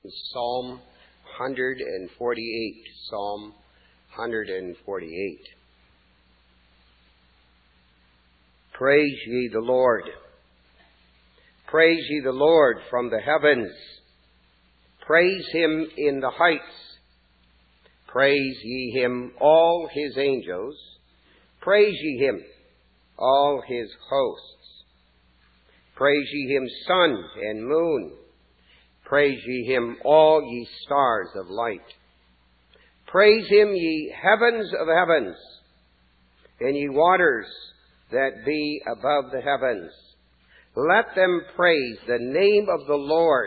Psalm 148. Psalm 148. Praise ye the Lord. Praise ye the Lord from the heavens. Praise him in the heights. Praise ye him, all his angels. Praise ye him, all his hosts. Praise ye him, sun and moon. Praise ye him, all ye stars of light. Praise him, ye heavens of heavens, and ye waters that be above the heavens. Let them praise the name of the Lord,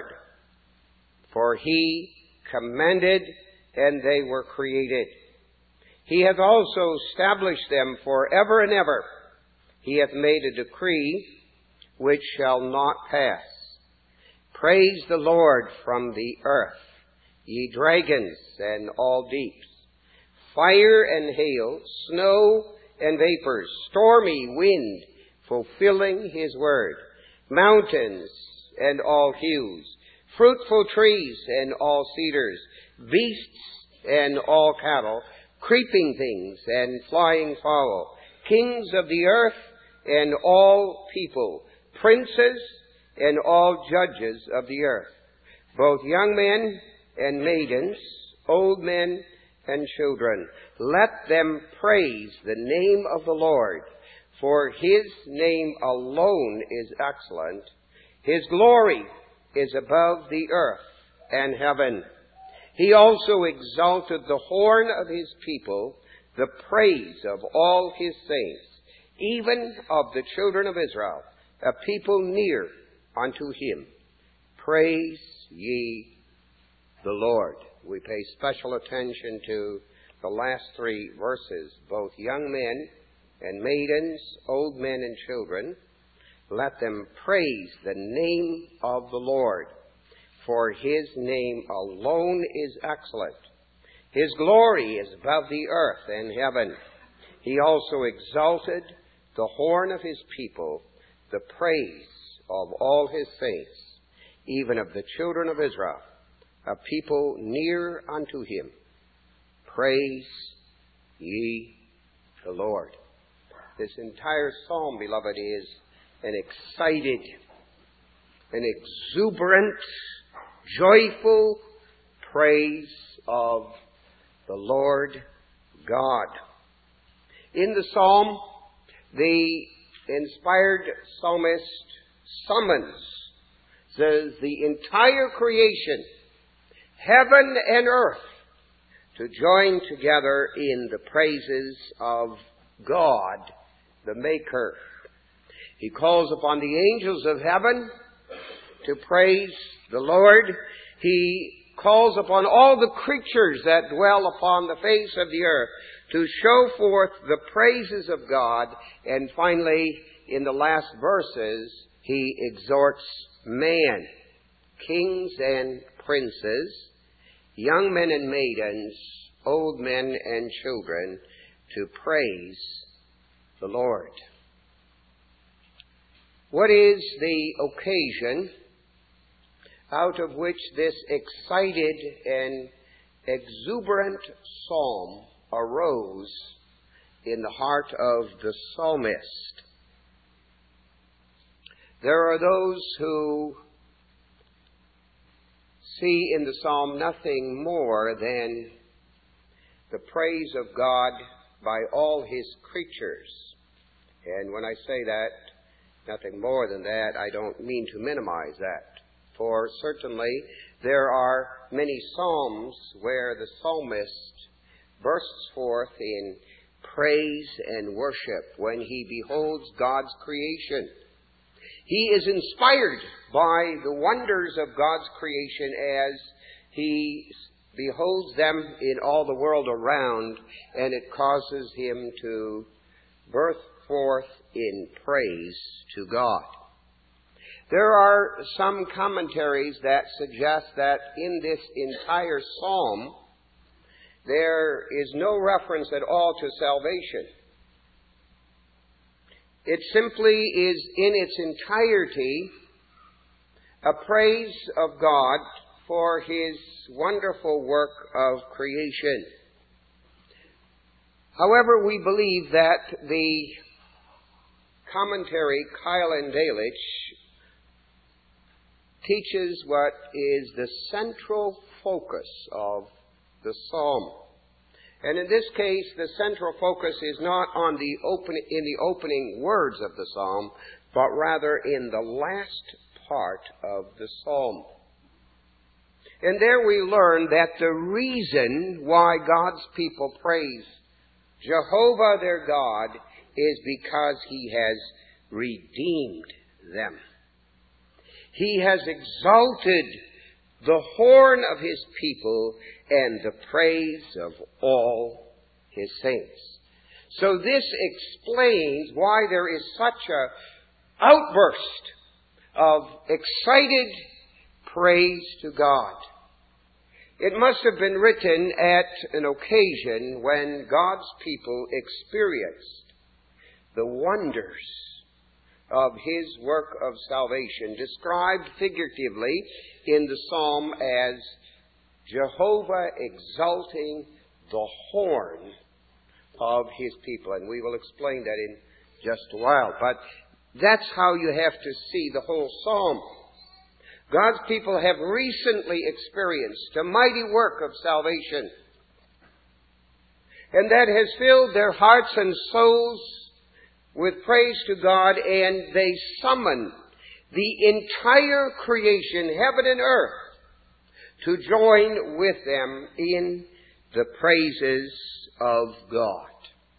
for he commanded, and they were created. He hath also established them for ever and ever. He hath made a decree which shall not pass. Praise the Lord from the earth, ye dragons and all deeps, fire and hail, snow and vapors, stormy wind, fulfilling his word, mountains and all hues, fruitful trees and all cedars, beasts and all cattle, creeping things and flying fowl, kings of the earth and all people, princes and all judges of the earth, both young men and maidens, old men and children. Let them praise the name of the Lord, for his name alone is excellent. His glory is above the earth and heaven. He also exalted the horn of his people, the praise of all his saints, even of the children of Israel, a people near unto him. Praise ye the Lord. We pay special attention to the last three verses, both young men and maidens, old men and children. Let them praise the name of the Lord, for his name alone is excellent. His glory is above the earth and heaven. He also exalted the horn of his people, the praise of all his saints, even of the children of Israel, a people near unto him. Praise ye the Lord. This entire psalm, beloved, is an excited, an exuberant, joyful praise of the Lord God. In the psalm, the inspired psalmist summons the entire creation, heaven and earth, to join together in the praises of God, the Maker. He calls upon the angels of heaven to praise the Lord. He calls upon all the creatures that dwell upon the face of the earth to show forth the praises of God. And finally, in the last verses, he exhorts man, kings and princes, young men and maidens, old men and children, to praise the Lord. What is the occasion out of which this excited and exuberant psalm arose in the heart of the psalmist? There are those who see in the psalm nothing more than the praise of God by all his creatures. And when I say that, nothing more than that, I don't mean to minimize that. For certainly there are many psalms where the psalmist bursts forth in praise and worship when he beholds God's creation. He is inspired by the wonders of God's creation as he beholds them in all the world around, and it causes him to burst forth in praise to God. There are some commentaries that suggest that in this entire psalm there is no reference at all to salvation. It simply is in its entirety a praise of God for His wonderful work of creation. However, we believe that the commentary, Keil and Delitzsch, teaches what is the central focus of the psalm. And in this case, the central focus is not on in the opening words of the psalm, but rather in the last part of the psalm. And there we learn that the reason why God's people praise Jehovah their God is because He has redeemed them. He has exalted the horn of His people and the praise of all His saints. So this explains why there is such an outburst of excited praise to God. It must have been written at an occasion when God's people experienced the wonders of His work of salvation, described figuratively in the psalm as Jehovah exalting the horn of His people. And we will explain that in just a while. But that's how you have to see the whole psalm. God's people have recently experienced a mighty work of salvation. And that has filled their hearts and souls with praise to God, and they summon the entire creation, heaven and earth, to join with them in the praises of God.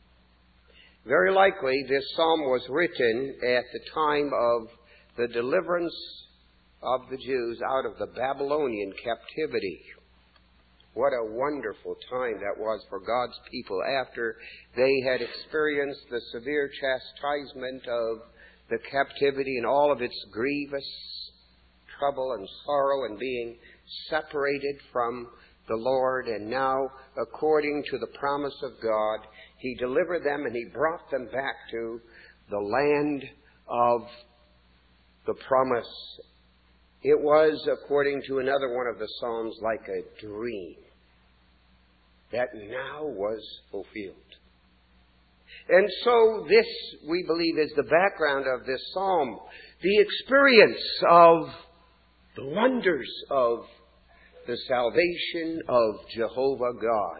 Very likely this psalm was written at the time of the deliverance of the Jews out of the Babylonian captivity. What a wonderful time that was for God's people after they had experienced the severe chastisement of the captivity and all of its grievous trouble and sorrow and being separated from the Lord. And now, according to the promise of God, He delivered them and He brought them back to the land of the promise. It was, according to another one of the Psalms, like a dream that now was fulfilled. And so this, we believe, is the background of this psalm. The experience of the wonders of the salvation of Jehovah God.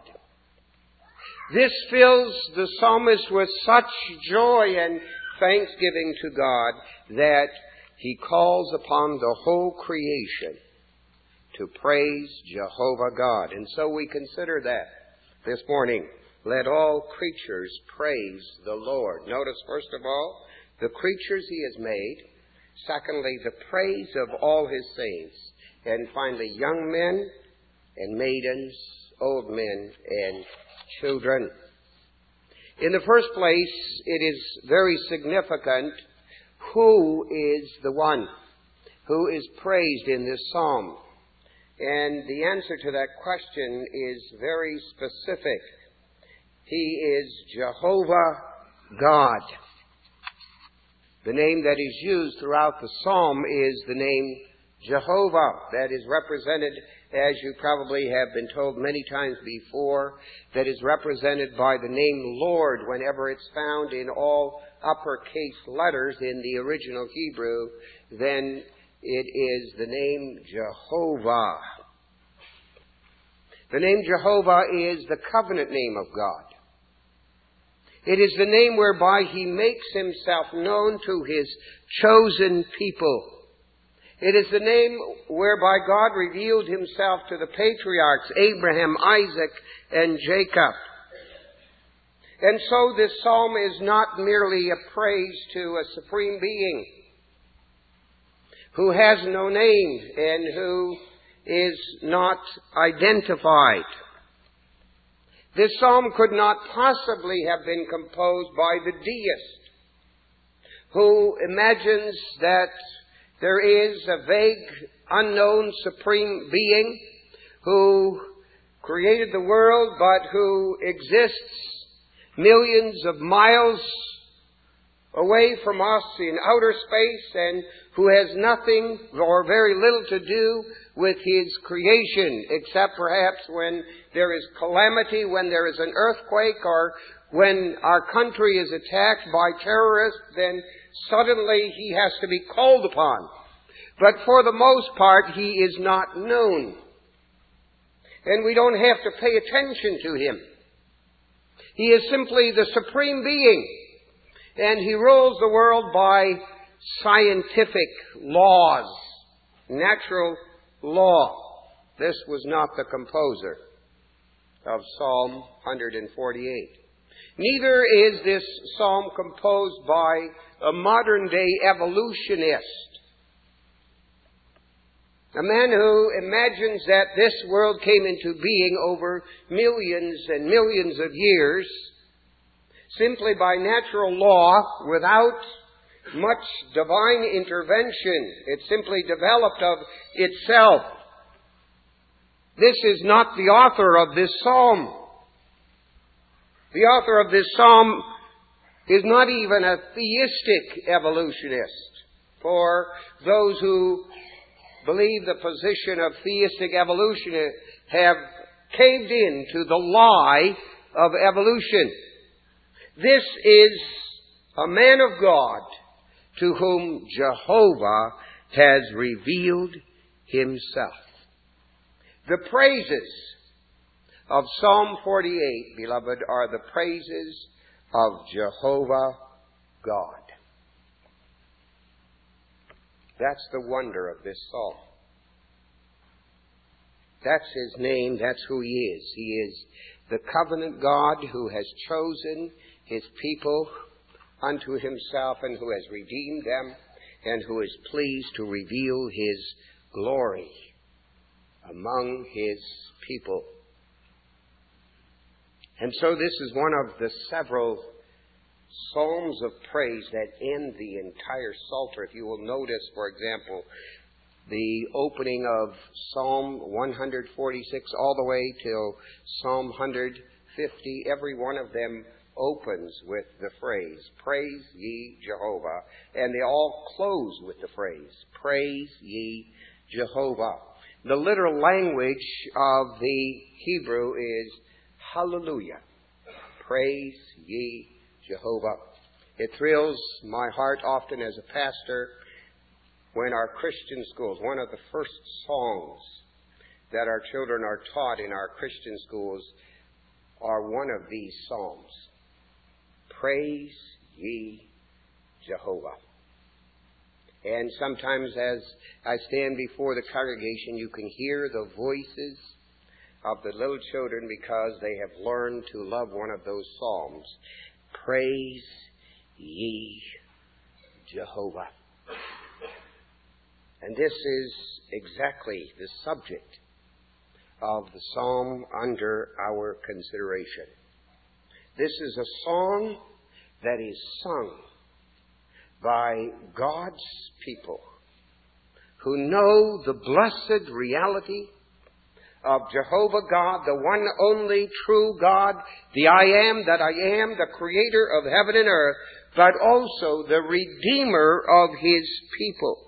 This fills the psalmist with such joy and thanksgiving to God that he calls upon the whole creation to praise Jehovah God. And so we consider that this morning. Let all creatures praise the Lord. Notice, first of all, the creatures He has made. Secondly, the praise of all His saints. And finally, young men and maidens, old men and children. In the first place, it is very significant who is the one who is praised in this psalm. And the answer to that question is very specific. He is Jehovah God. The name that is used throughout the psalm is the name Jehovah. That is represented, as you probably have been told many times before, that is represented by the name Lord whenever it's found in all uppercase letters in the original Hebrew. Then it is the name Jehovah. The name Jehovah is the covenant name of God. It is the name whereby He makes Himself known to His chosen people. It is the name whereby God revealed Himself to the patriarchs, Abraham, Isaac, and Jacob. And so this psalm is not merely a praise to a supreme being who has no name and who is not identified. This psalm could not possibly have been composed by the deist who imagines that there is a vague, unknown supreme being who created the world but who exists millions of miles away from us in outer space and who has nothing or very little to do with His creation, except perhaps when there is calamity, when there is an earthquake, or when our country is attacked by terrorists, then suddenly He has to be called upon. But for the most part, He is not known. And we don't have to pay attention to Him. He is simply the supreme being. And He rules the world by scientific laws, natural law. This was not the composer of Psalm 148. Neither is this psalm composed by a modern-day evolutionist, a man who imagines that this world came into being over millions and millions of years simply by natural law without much divine intervention. It simply developed of itself. This is not the author of this psalm. The author of this psalm is not even a theistic evolutionist. For those who believe the position of theistic evolution have caved in to the lie of evolution. This is a man of God to whom Jehovah has revealed Himself. The praises of Psalm 48, beloved, are the praises of Jehovah God. That's the wonder of this psalm. That's His name. That's who He is. He is the covenant God who has chosen His people unto Himself and who has redeemed them and who is pleased to reveal His glory among His people. And so this is one of the several psalms of praise that end the entire Psalter. If you will notice, for example, the opening of Psalm 146 all the way till Psalm 150, every one of them opens with the phrase, "Praise ye Jehovah," and they all close with the phrase, "Praise ye Jehovah." The literal language of the Hebrew is hallelujah. Praise ye Jehovah. It thrills my heart often as a pastor when our Christian schools, one of the first songs that our children are taught in our Christian schools are one of these psalms. Praise ye Jehovah. And sometimes as I stand before the congregation, you can hear the voices of the little children because they have learned to love one of those psalms. Praise ye Jehovah. And this is exactly the subject of the psalm under our consideration. This is a song that is sung by God's people who know the blessed reality of Jehovah God, the one only true God, the I am that I am, the creator of heaven and earth, but also the redeemer of His people.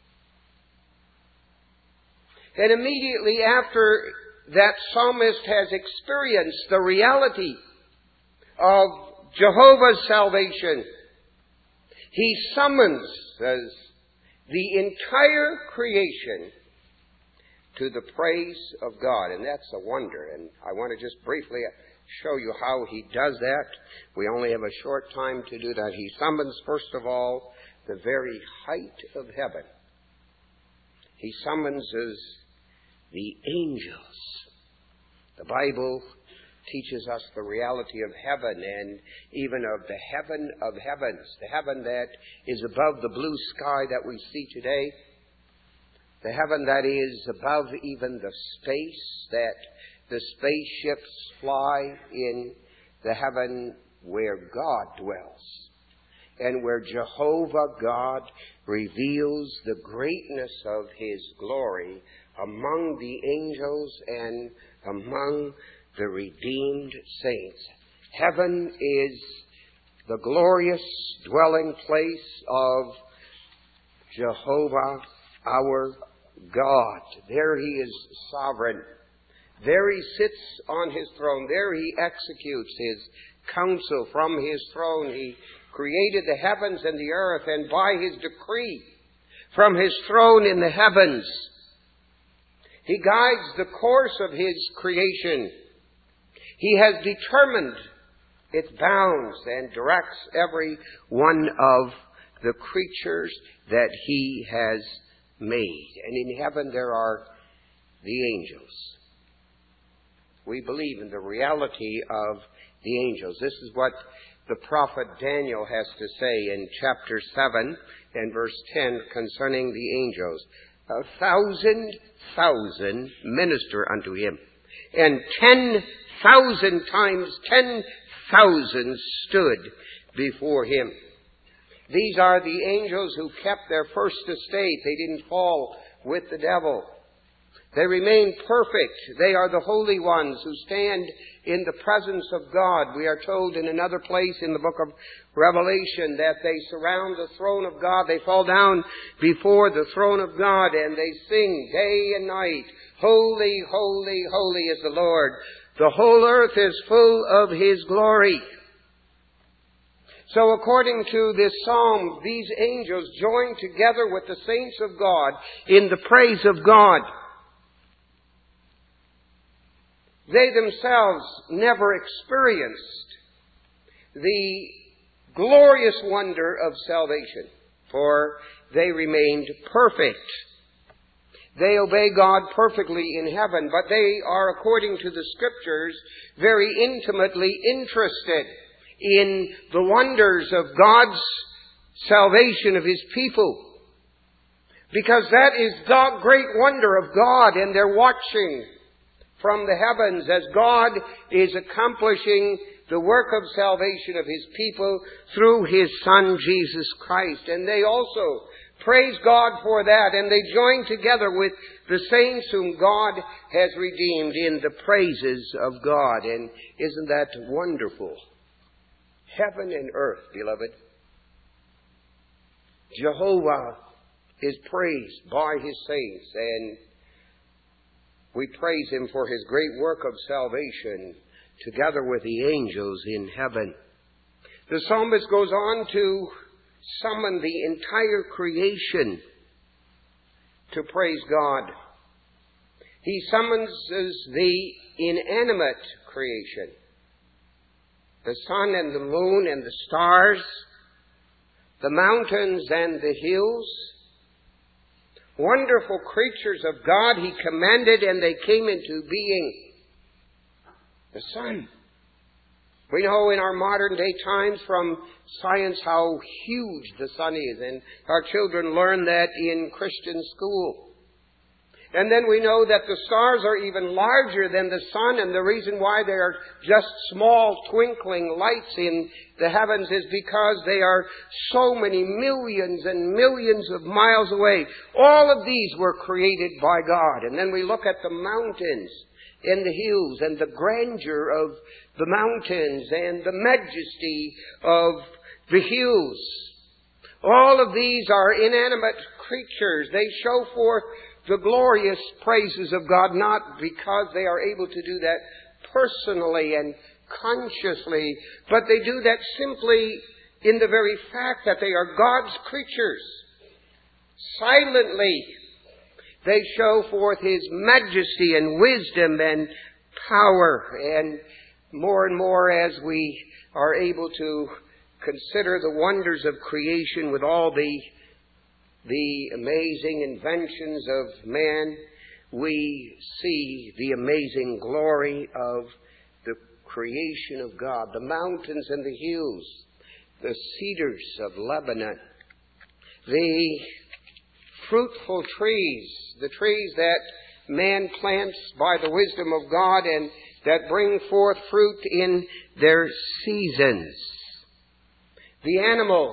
And immediately after that psalmist has experienced the reality of Jehovah's salvation, he summons the entire creation to the praise of God. And that's a wonder. And I want to just briefly show you how He does that. We only have a short time to do that. He summons, first of all, the very height of heaven. He summons the angels. The Bible teaches us the reality of heaven and even of the heaven of heavens, the heaven that is above the blue sky that we see today, the heaven that is above even the space that the spaceships fly in, the heaven where God dwells and where Jehovah God reveals the greatness of His glory among the angels and among the redeemed saints. Heaven is the glorious dwelling place of Jehovah, our God. There He is sovereign. There He sits on His throne. There He executes His counsel from His throne. He created the heavens and the earth, and by His decree from His throne in the heavens, He guides the course of His creation. He has determined its bounds and directs every one of the creatures that He has made. And in heaven there are the angels. We believe in the reality of the angels. This is what the prophet Daniel has to say in chapter 7 and verse 10 concerning the angels. 1,000,000 minister unto Him, and 10,000 times 10,000 stood before Him. These are the angels who kept their first estate. They didn't fall with the devil. They remain perfect. They are the holy ones who stand in the presence of God. We are told in another place in the book of Revelation that they surround the throne of God. They fall down before the throne of God and they sing day and night, "Holy, holy, holy is the Lord. The whole earth is full of His glory." So according to this psalm, these angels join together with the saints of God in the praise of God. They themselves never experienced the glorious wonder of salvation, for they remained perfect. They obey God perfectly in heaven, but they are, according to the Scriptures, very intimately interested in the wonders of God's salvation of His people. Because that is the great wonder of God, and they're watching from the heavens as God is accomplishing the work of salvation of His people through His Son, Jesus Christ. And they also praise God for that, and they join together with the saints whom God has redeemed in the praises of God. And isn't that wonderful? Heaven and earth, beloved. Jehovah is praised by His saints, and we praise Him for His great work of salvation together with the angels in heaven. The psalmist goes on to summon the entire creation to praise God. He summons the inanimate creation, the sun and the moon and the stars, the mountains and the hills. Wonderful creatures of God He commanded, and they came into being. The sun. We know in our modern day times from science how huge the sun is, and our children learn that in Christian school. And then we know that the stars are even larger than the sun, and the reason why they are just small twinkling lights in the heavens is because they are so many millions and millions of miles away. All of these were created by God. And then we look at the mountains and the hills and the grandeur of the mountains and the majesty of the hills. All of these are inanimate creatures. They show forth the glorious praises of God, not because they are able to do that personally and consciously, but they do that simply in the very fact that they are God's creatures. Silently, they show forth His majesty and wisdom and power. And more as we are able to consider the wonders of creation with all the amazing inventions of man, we see the amazing glory of the creation of God. The mountains and the hills, the cedars of Lebanon, the fruitful trees, the trees that man plants by the wisdom of God and that bring forth fruit in their seasons. The animals,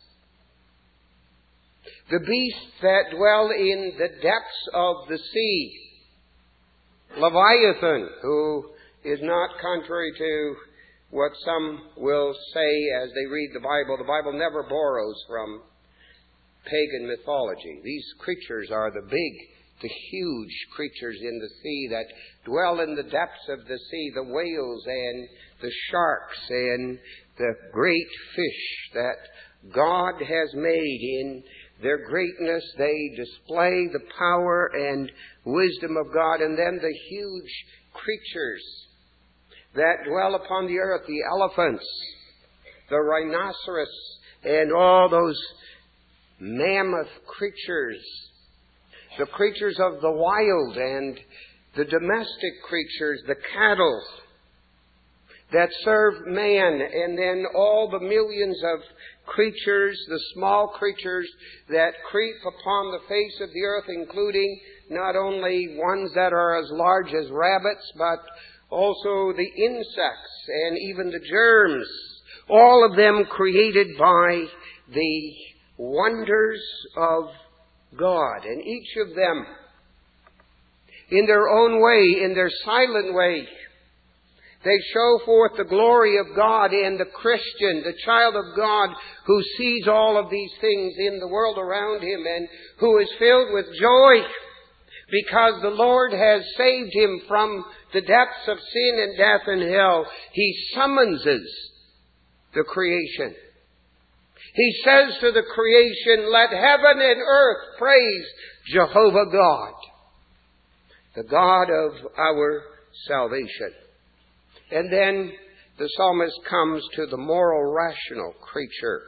the beasts that dwell in the depths of the sea. Leviathan, who is not contrary to what some will say as they read the Bible. The Bible never borrows from pagan mythology. These creatures are the big the huge creatures in the sea that dwell in the depths of the sea, the whales and the sharks and the great fish that God has made. In their greatness, they display the power and wisdom of God. And then the huge creatures that dwell upon the earth, the elephants, the rhinoceros, and all those mammoth creatures, the creatures of the wild and the domestic creatures, the cattle that serve man, and then all the millions of creatures, the small creatures that creep upon the face of the earth, including not only ones that are as large as rabbits, but also the insects and even the germs, all of them created by the wonders of God. And each of them, in their own way, in their silent way, they show forth the glory of God. And the Christian, the child of God, who sees all of these things in the world around him and who is filled with joy because the Lord has saved him from the depths of sin and death and hell, he summonses the creation. He says to the creation, "Let heaven and earth praise Jehovah God, the God of our salvation." And then the psalmist comes to the moral, rational creature,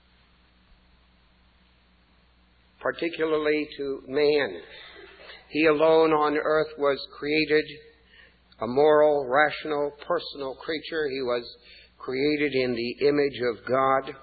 particularly to man. He alone on earth was created a moral, rational, personal creature. He was created in the image of God.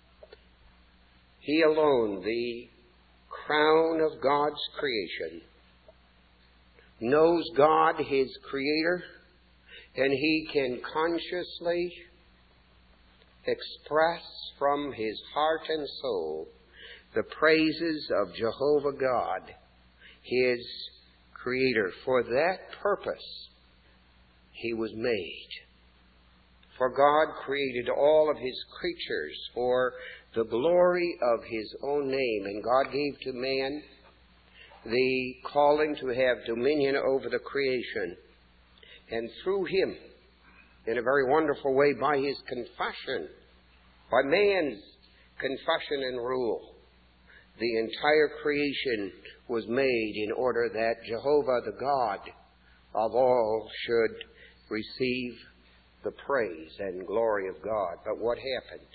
He alone, the crown of God's creation, knows God, his creator, and he can consciously express from his heart and soul the praises of Jehovah God, his creator. For that purpose he was made. For God created all of his creatures for the glory of his own name. And God gave to man the calling to have dominion over the creation. And through him, in a very wonderful way, by his confession, by man's confession and rule, the entire creation was made in order that Jehovah, the God of all, should receive the praise and glory of God. But what happened?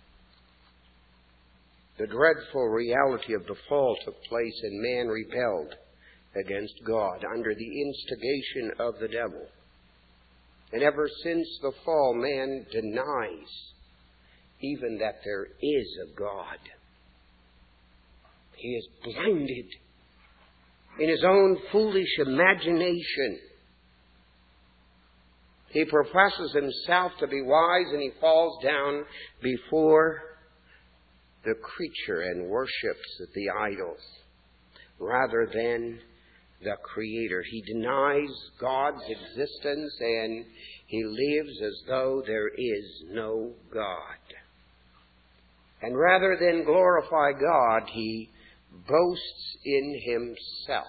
The dreadful reality of the fall took place, and man rebelled against God under the instigation of the devil. And ever since the fall, man denies even that there is a God. He is blinded in his own foolish imagination. He professes himself to be wise, and he falls down before the creature and worships the idols rather than the Creator. He denies God's existence, and he lives as though there is no God. And rather than glorify God, he boasts in himself.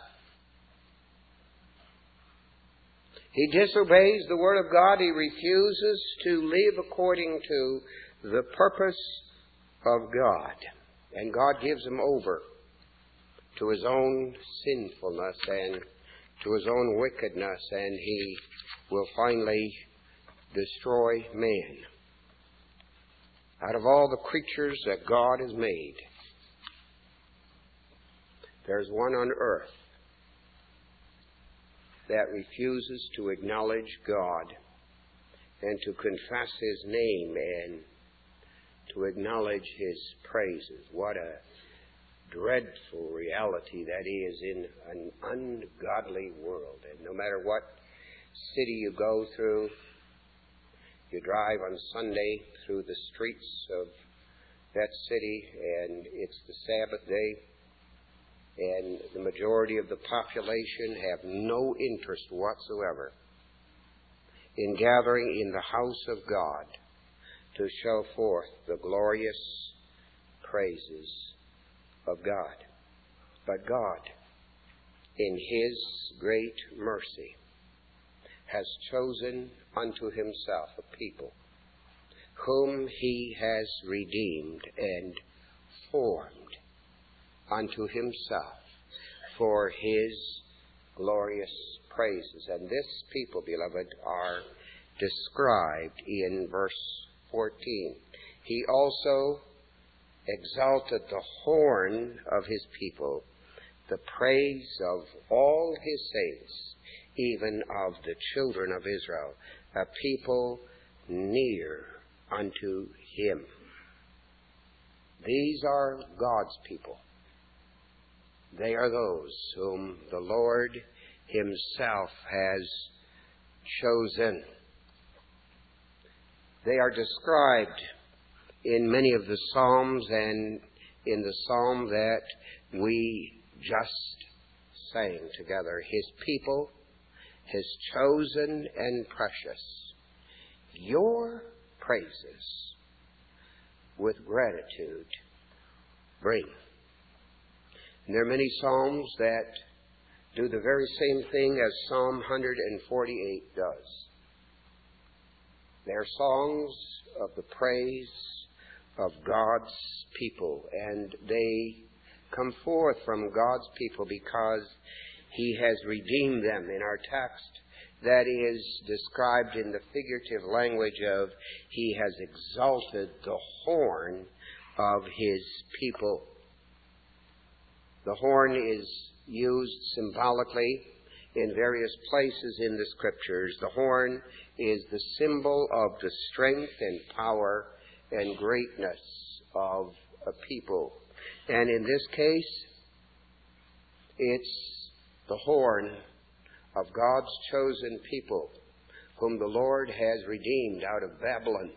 He disobeys the Word of God. He refuses to live according to the purpose of God. And God gives him over to his own sinfulness and to his own wickedness, and he will finally destroy man. Out of all the creatures that God has made, there's one on earth that refuses to acknowledge God and to confess his name and to acknowledge his praises. What a dreadful reality that is in an ungodly world. And no matter what city you go through, you drive on Sunday through the streets of that city, and it's the Sabbath day, and the majority of the population have no interest whatsoever in gathering in the house of God to show forth the glorious praises of God. But God in His great mercy, has chosen unto Himself a people whom He has redeemed and formed unto Himself for His glorious praises. And this people, beloved, are described in verse 14. He also exalted the horn of His people, the praise of all His saints, even of the children of Israel, a people near unto Him. These are God's people. They are those whom the Lord Himself has chosen. They are described in many of the Psalms and in the Psalm that we just sang together. His people, His chosen and precious, your praises with gratitude bring. And there are many Psalms that do the very same thing as Psalm 148 does. They are songs of the praise of God's people, and they come forth from God's people because He has redeemed them. In our text, that is described in the figurative language of He has exalted the horn of His people. The horn is used symbolically in various places in the Scriptures. The horn is the symbol of the strength and power and greatness of a people. And in this case, it's the horn of God's chosen people, whom the Lord has redeemed out of Babylon.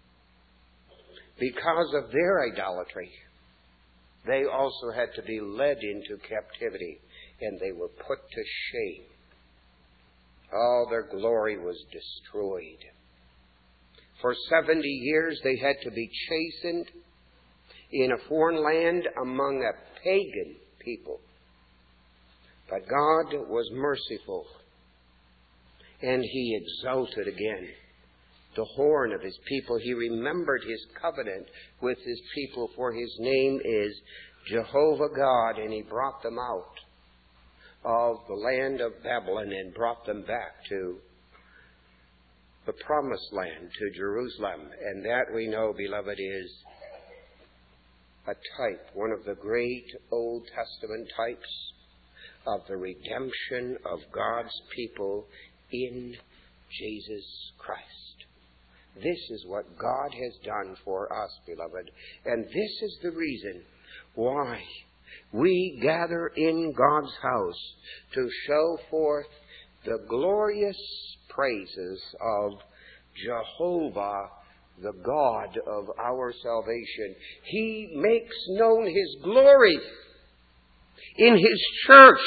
Because of their idolatry, they also had to be led into captivity, and they were put to shame. All their glory was destroyed. For 70 years they had to be chastened in a foreign land among a pagan people. But God was merciful, and He exalted again the horn of His people. He remembered His covenant with His people, for His name is Jehovah God, and He brought them out of the land of Babylon and brought them back to the promised land, to Jerusalem. And that we know, beloved, is a type, one of the great Old Testament types of the redemption of God's people in Jesus Christ. This is what God has done for us, beloved. And this is the reason why we gather in God's house to show forth the glorious praises of Jehovah, the God of our salvation. He makes known His glory in His church.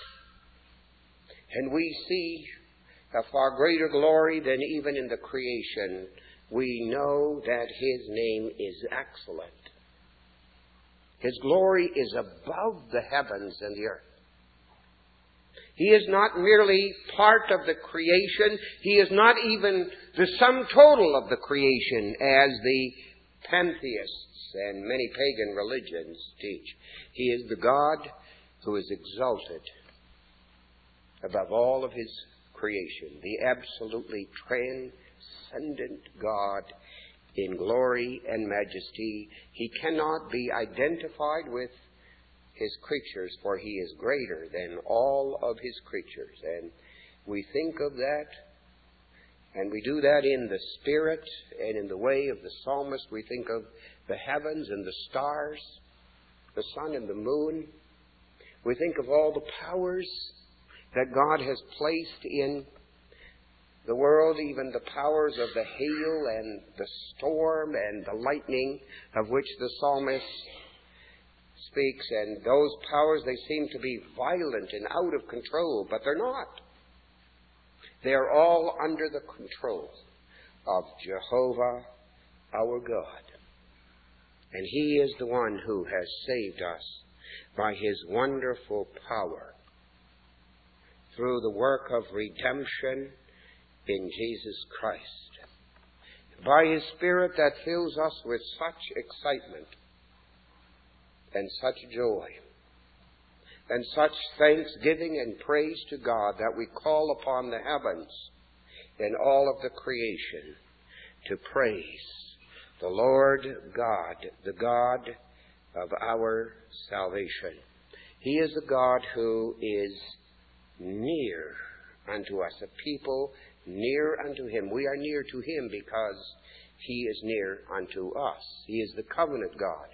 And we see a far greater glory than even in the creation. We know that His name is excellent. His glory is above the heavens and the earth. He is not merely part of the creation. He is not even the sum total of the creation, as the pantheists and many pagan religions teach. He is the God who is exalted above all of His creation, the absolutely transcendent God in glory and majesty. He cannot be identified with His creatures, for He is greater than all of His creatures. And we think of that, and we do that in the spirit and in the way of the psalmist. We think of the heavens and the stars, the sun and the moon. We think of all the powers that God has placed in the world, even the powers of the hail and the storm and the lightning, of which the psalmist speaks. And those powers, they seem to be violent and out of control, but they're not. They're all under the control of Jehovah, our God. And He is the one who has saved us by His wonderful power through the work of redemption in Jesus Christ. By His Spirit that fills us with such excitement and such joy and such thanksgiving and praise to God that we call upon the heavens and all of the creation to praise the Lord God, the God of our salvation. He is a God who is near unto us, a people near unto Him. We are near to Him because He is near unto us. He is the covenant God,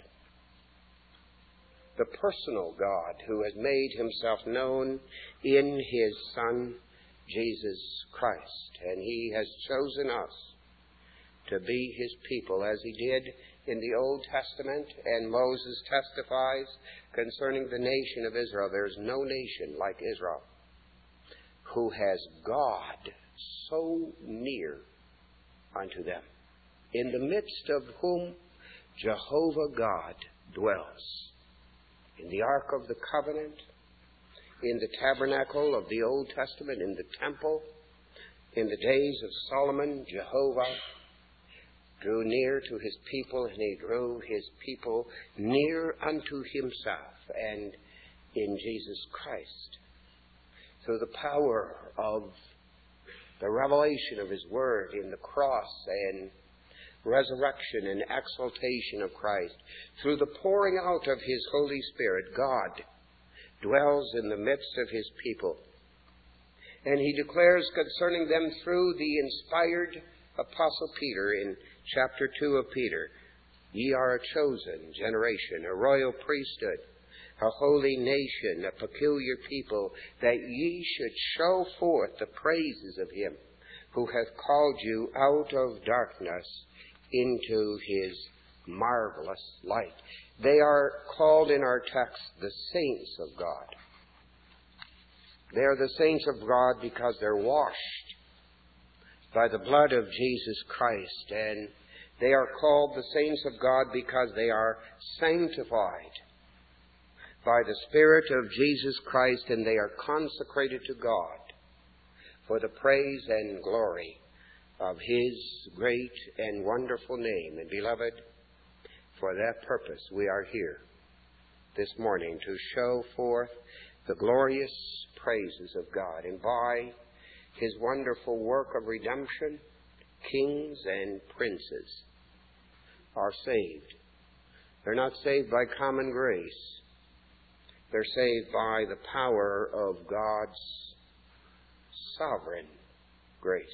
the personal God who has made Himself known in His Son, Jesus Christ. And He has chosen us to be His people, as He did in the Old Testament, and Moses testifies concerning the nation of Israel. There is no nation like Israel who has God so near unto them, in the midst of whom Jehovah God dwells. In the Ark of the Covenant, in the tabernacle of the Old Testament, in the temple, in the days of Solomon, Jehovah drew near to His people, and He drew His people near unto Himself, and in Jesus Christ, through the power of the revelation of His Word in the cross and resurrection and exaltation of Christ, through the pouring out of His Holy Spirit, God dwells in the midst of His people. And He declares concerning them through the inspired Apostle Peter in chapter 2 of Peter, "Ye are a chosen generation, a royal priesthood, a holy nation, a peculiar people, that ye should show forth the praises of Him who hath called you out of darkness into His marvelous light." They are called in our text the saints of God. They are the saints of God because they're washed by the blood of Jesus Christ, and they are called the saints of God because they are sanctified by the Spirit of Jesus Christ, and they are consecrated to God for the praise and glory of His great and wonderful name. And beloved, for that purpose we are here this morning, to show forth the glorious praises of God. And by His wonderful work of redemption, kings and princes are saved. They're not saved by common grace. They're saved by the power of God's sovereign grace.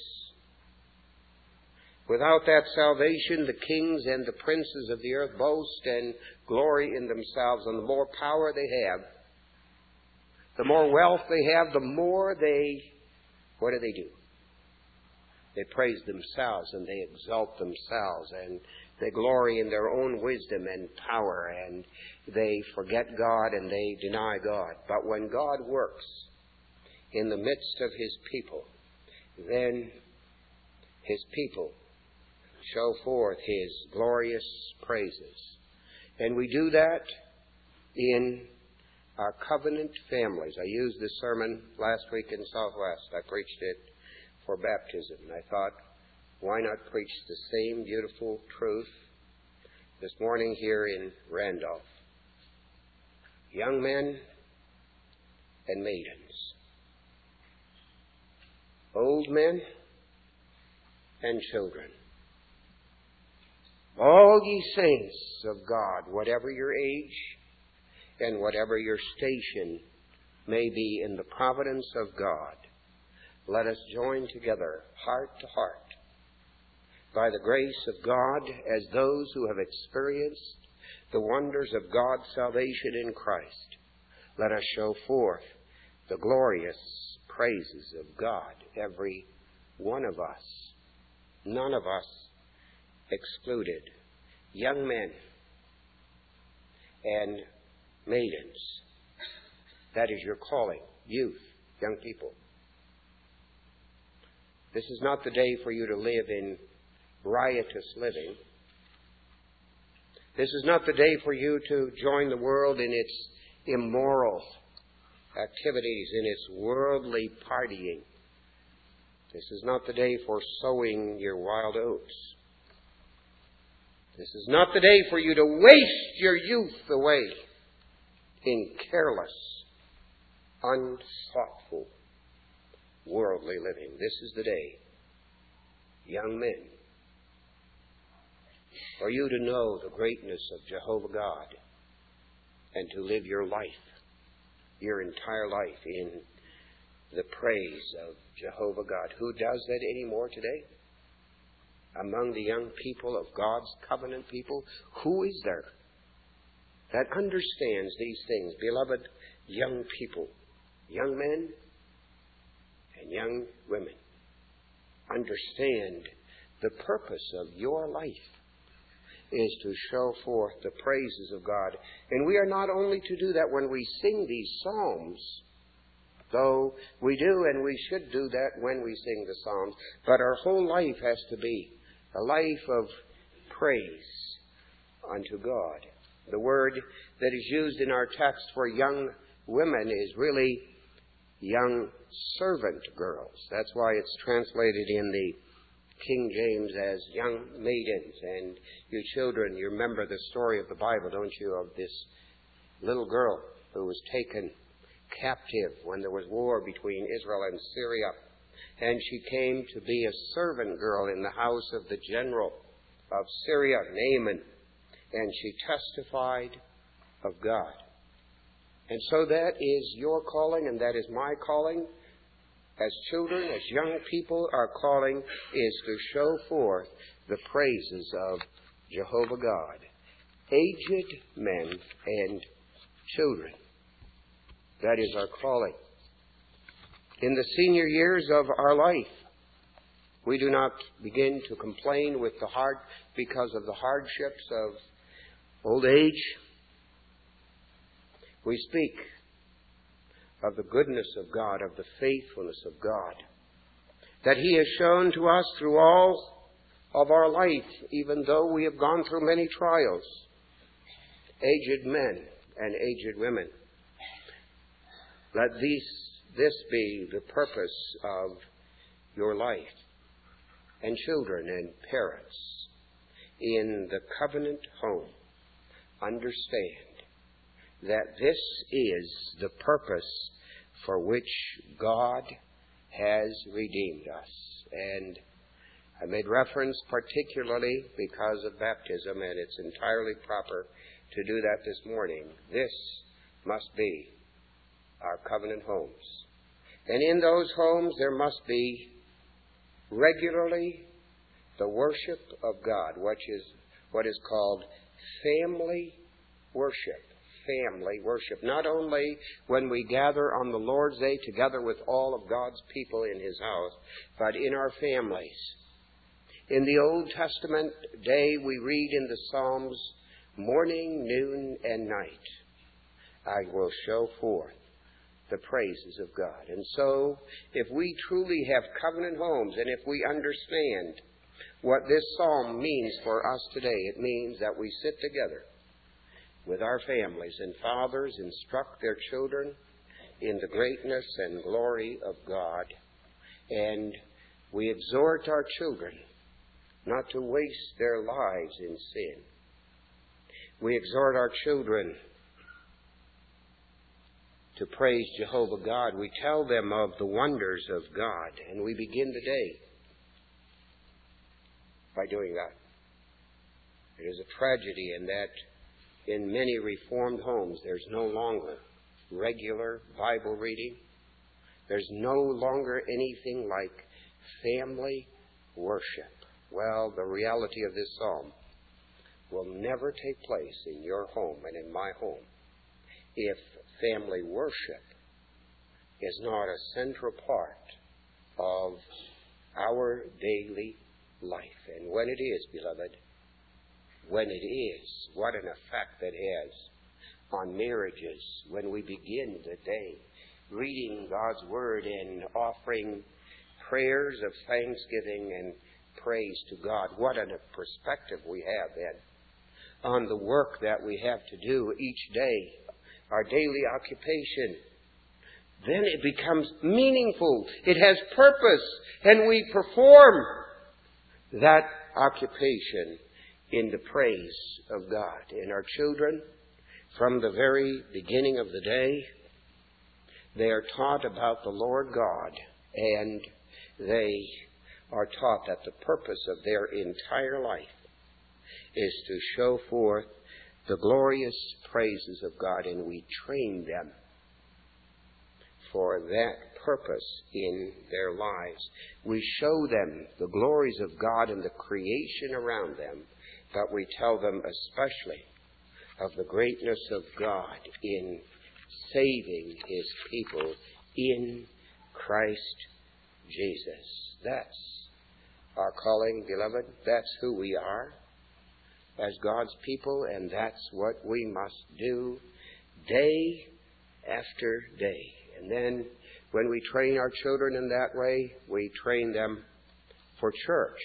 Without that salvation, the kings and the princes of the earth boast and glory in themselves, and the more power they have, the more wealth they have, the more what do? They praise themselves and they exalt themselves, and they glory in their own wisdom and power, and they forget God and they deny God. But when God works in the midst of His people, then His people show forth His glorious praises. And we do that in our covenant families. I used this sermon last week in Southwest. I preached it for baptism. And I thought, why not preach the same beautiful truth this morning here in Randolph? Young men and maidens, old men and children, all ye saints of God, whatever your age and whatever your station may be in the providence of God, let us join together, heart to heart, by the grace of God, as those who have experienced the wonders of God's salvation in Christ. Let us show forth the glorious praises of God, every one of us, none of us excluded, young men and maidens. That is your calling, youth, young people. This is not the day for you to live in riotous living. This is not the day for you to join the world in its immoral activities, in its worldly partying. This is not the day for sowing your wild oats. This is not the day for you to waste your youth away in careless, unthoughtful, worldly living. This is the day, young men, for you to know the greatness of Jehovah God and to live your life, your entire life, in the praise of Jehovah God. Who does that anymore today? Among the young people of God's covenant people, who is there that understands these things? Beloved young people, young men and young women, understand the purpose of your life is to show forth the praises of God. And we are not only to do that when we sing these psalms, though we do and we should do that when we sing the psalms, but our whole life has to be a life of praise unto God. The word that is used in our text for young women is really young servant girls. That's why it's translated in the King James as young maidens. And you children, you remember the story of the Bible, don't you, of this little girl who was taken captive when there was war between Israel and Syria. And she came to be a servant girl in the house of the general of Syria, Naaman. And she testified of God. And so that is your calling, and that is my calling. As children, as young people, our calling is to show forth the praises of Jehovah God. Aged men and children. That is our calling. In the senior years of our life, we do not begin to complain with the heart because of the hardships of old age. We speak of the goodness of God, of the faithfulness of God, that He has shown to us through all of our life, even though we have gone through many trials. Aged men and aged women, let this be the purpose of your life. And children and parents in the covenant home, understand that this is the purpose for which God has redeemed us. And I made reference particularly because of baptism, and it's entirely proper to do that this morning. This must be our covenant homes. And in those homes there must be regularly the worship of God, what is called family worship. Family worship. Not only when we gather on the Lord's Day together with all of God's people in His house, but in our families. In the Old Testament day, we read in the Psalms, morning, noon, and night, I will show forth the praises of God. And so, if we truly have covenant homes, and if we understand what this psalm means for us today, it means that we sit together with our families, and fathers instruct their children in the greatness and glory of God. And we exhort our children not to waste their lives in sin. We exhort our children to praise Jehovah God. We tell them of the wonders of God, and we begin the day by doing that. It is a tragedy in that in many Reformed homes there's no longer regular Bible reading. There's no longer anything like family worship. Well, the reality of this psalm will never take place in your home and in my home if family worship is not a central part of our daily life. And when it is, beloved, when it is, what an effect that has on marriages when we begin the day reading God's Word and offering prayers of thanksgiving and praise to God. What a perspective we have then on the work that we have to do each day, our daily occupation. then it becomes meaningful. It has purpose, and we perform that occupation in the praise of God. And our children, from the very beginning of the day, they are taught about the Lord God, and they are taught that the purpose of their entire life is to show forth the glorious praises of God, and we train them for that purpose in their lives. We show them the glories of God and the creation around them, but we tell them especially of the greatness of God in saving His people in Christ Jesus. That's our calling, beloved. That's who we are as God's people, and that's what we must do day after day. And then when we train our children in that way, we train them for church.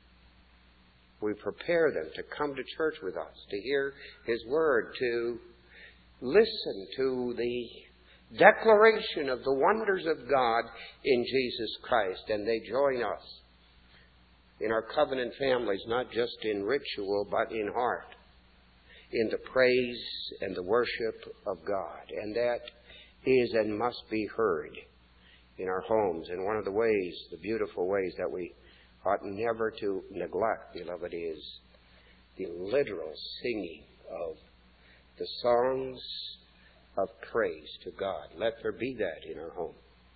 We prepare them to come to church with us, to hear His Word, to listen to the declaration of the wonders of God in Jesus Christ. And they join us in our covenant families, not just in ritual, but in heart, in the praise and the worship of God. And that is and must be heard in our homes. And one of the ways, the beautiful ways that we ought never to neglect, beloved, is the literal singing of the songs of praise to God. Let there be that in our home.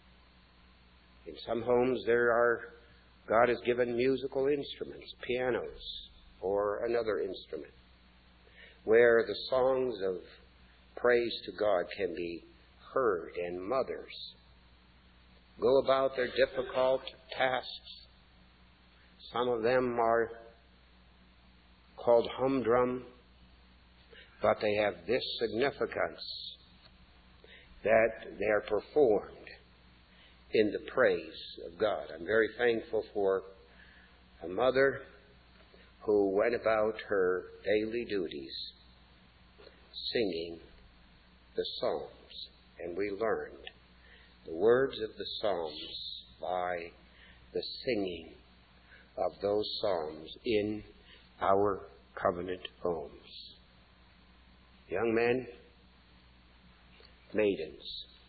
In some homes God has given musical instruments, pianos, or another instrument, where the songs of praise to God can be heard, and mothers go about their difficult tasks. Some of them are called humdrum, but they have this significance, that they are performed in the praise of God. I'm very thankful for a mother who went about her daily duties singing the Psalms. And we learned the words of the Psalms by the singing of those Psalms in our covenant homes. Young men, maidens,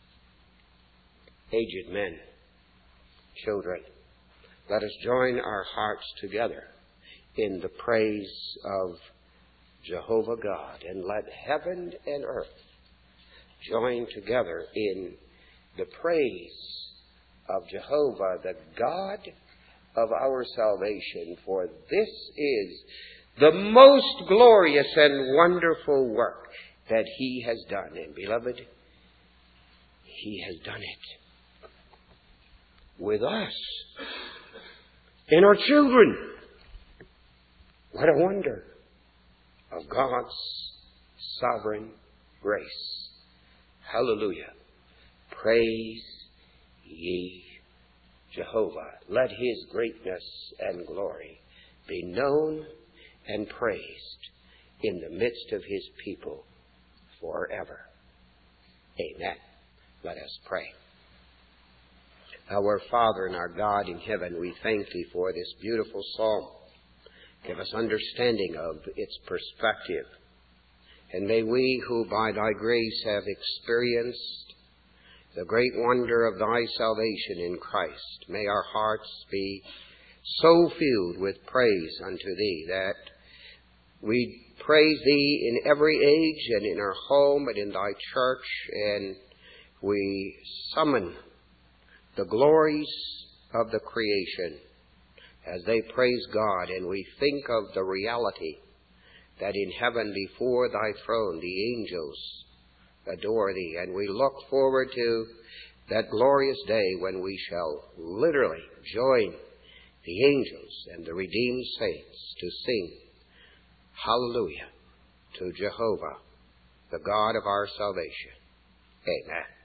aged men, children, let us join our hearts together in the praise of Jehovah God, and let heaven and earth join together in the praise of Jehovah, the God of our salvation, for this is the most glorious and wonderful work that He has done. And beloved, He has done it with us and our children. What a wonder of God's sovereign grace. Hallelujah. Praise ye Jehovah. Let His greatness and glory be known and praised in the midst of His people forever. Amen. Let us pray. Our Father and our God in heaven, we thank Thee for this beautiful psalm. Give us understanding of its perspective. And may we who by Thy grace have experienced the great wonder of Thy salvation in Christ, may our hearts be so filled with praise unto Thee that we praise Thee in every age and in our home and in Thy church, and we summon the glories of the creation as they praise God, and we think of the reality that in heaven before Thy throne the angels adore Thee, and we look forward to that glorious day when we shall literally join the angels and the redeemed saints to sing hallelujah to Jehovah, the God of our salvation. Amen.